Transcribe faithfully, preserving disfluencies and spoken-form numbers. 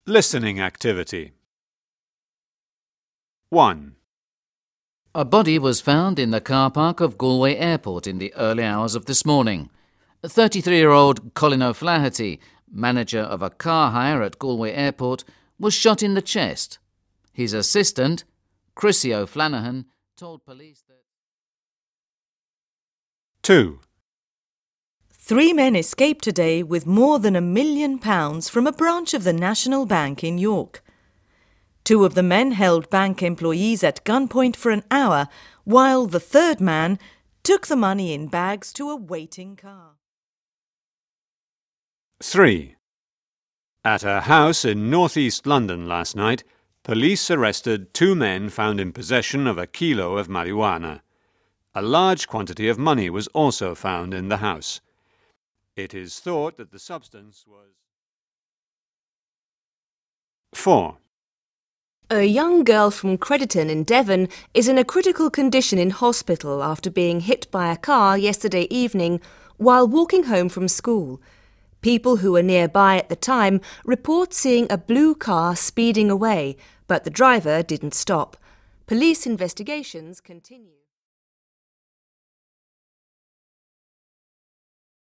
Listening activity. one. A body was found in the car park of Galway Airport in the early hours of this morning. thirty-three-year-old Colin O'Flaherty, manager of a car hire at Galway Airport, was shot in the chest. His assistant, Chrissy O'Flanahan, told police that... two. Three men escaped today with more than a million pounds from a branch of the National Bank in York. Two of the men held bank employees at gunpoint for an hour, while the third man took the money in bags to a waiting car. three. At a house in northeast London last night, police arrested two men found in possession of a kilo of marijuana. A large quantity of money was also found in the house. It is thought that the substance was... four. A young girl from Crediton in Devon is in a critical condition in hospital after being hit by a car yesterday evening while walking home from school. People who were nearby at the time report seeing a blue car speeding away, but the driver didn't stop. Police investigations continue.